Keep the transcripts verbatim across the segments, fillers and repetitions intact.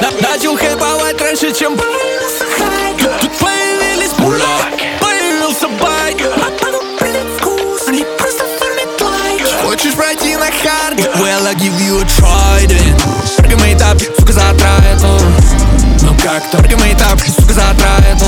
Начал хайповать раньше, чем появился хайп. Тут появились мула, появился байк. Они просто формят лайк. Хочешь пройти на хард? Well, I give you a try then. Только мои тапки, сука, затрает. Ну как только мои тапки, сука, затрает.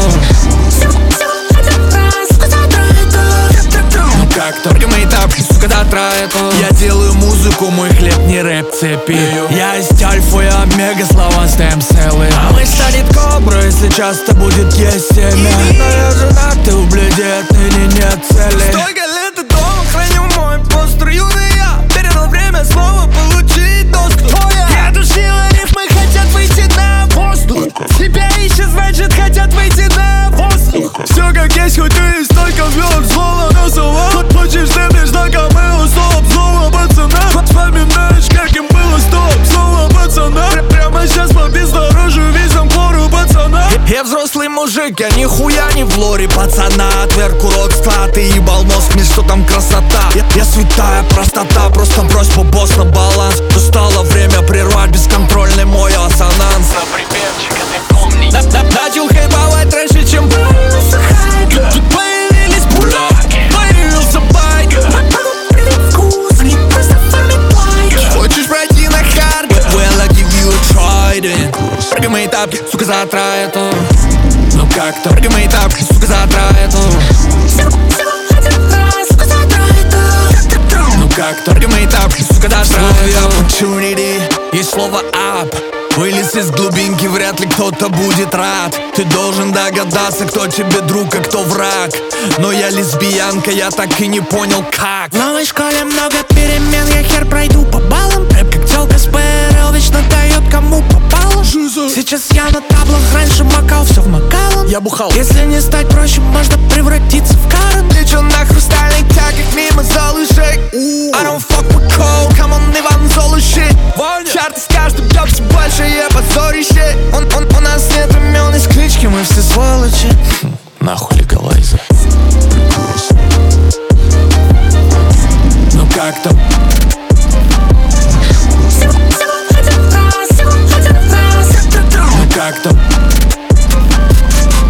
Как только мои тапки, сука, дотрает. Я делаю музыку, мой хлеб не рэп цепи. Я есть альфа и омега, слова стемселы. А мой станет кобра, если часто будет есть семя. Но я женат, ты ублюдет, или нет цели. Столько лет и дома храню мой постер. Юный я передал время снова получить доступ. Я душила рифмы, хотят выйти на воздух. Тебя ищут, значит хотят выйти на воздух. Все как есть, хоть и столько звезд, злого носова. Хочешь земли, знакомые стоп, снова пацана. Вспоминаешь, как им было стоп, снова пацана. Прямо сейчас по бездорожью везем пору пацана. Я взрослый мужик, я нихуя не в лоре пацана. Отверг урок склад и ебал мозг, мне что там красота. Я, я святая простота, просто брось по босс на баланс. Настало время прервать бесконтрольный мой ассонанс. Припевчик, ты помни. Начал хайповать раньше, чем появился хайп. Тут появились мула, появился байк. Они просто формят лайк. Хочешь пройти на хард? Well, I give you a try then. Только мои тапки, сука, затрает. Ну как только мои тапки, сука, затрает. Ну как только мои тапки, сука, дотрает. Есть слово up. Вылез из глубинки, вряд ли кто-то будет рад. Ты должен догадаться, кто тебе друг, а кто враг. Но я лесбиянка, я так и не понял как. В новой школе много перемен, я хер пройду по баллам. Рэп как тёлка с ПРЛ вечно дает кому попало. Сейчас я на таблах, раньше макал, все в Макалан. Я бухал. Если не стать проще, можно превратиться в Карен. Лечу на хрустальных тягах мимо залышей. I don't fuck with cold, come on, Иван Золуши. Чарты с каждым днем все большее позорище. Он, он, у нас нет имен из клички, мы все сволочи. Нахуй легалайзер. Ну как там?